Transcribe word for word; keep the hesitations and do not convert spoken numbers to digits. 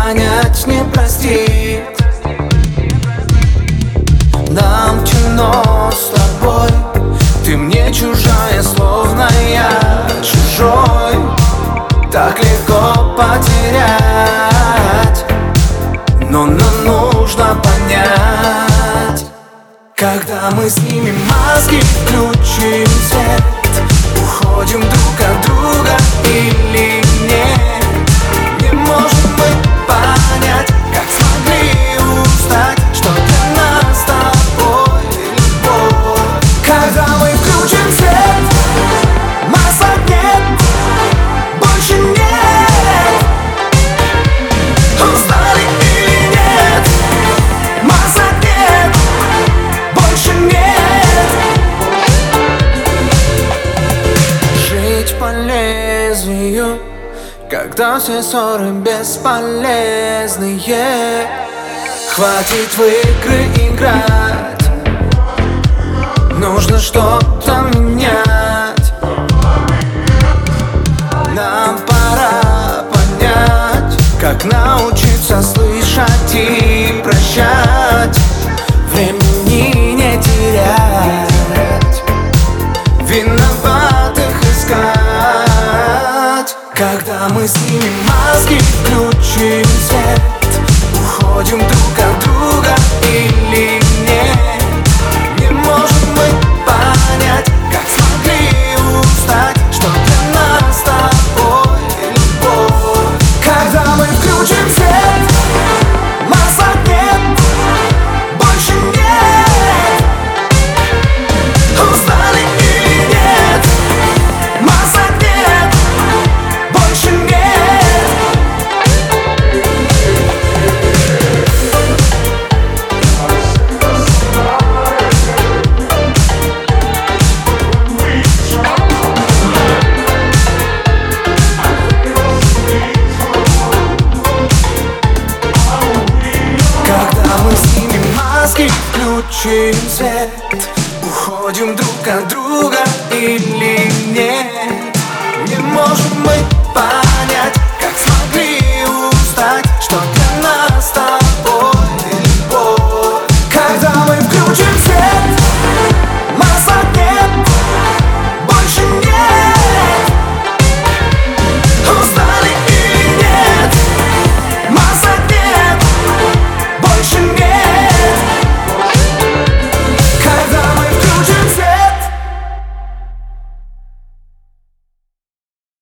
понять, не простить. Нам темно с тобой, ты мне чужая, словно я чужой. Так легко потерять, но нам нужно понять. Когда мы снимем маски, включим свет, уходим друг от друга или нет? Не можем мы понять, как смогли узнать, что для нас с тобой любовь. Когда мы включим свет, масок нет, больше нет. Устали или нет? Масок нет, больше нет. Жить по лезвию, когда все ссоры бесполезные. Хватит в игры играть, нужно что-то менять. Нам пора понять, как научиться слышать и прощать. Времени не терять, виноватых искать. Когда мы снимем маски, включим свет, уходим друг от друга или нет? Не можем мы понять, как смогли узнать, что для нас с тобой любовь. Когда мы включим свет, масок нет, больше нет. Устали или нет? Масок нет, больше нет. Когда мы снимем маски, включим свет,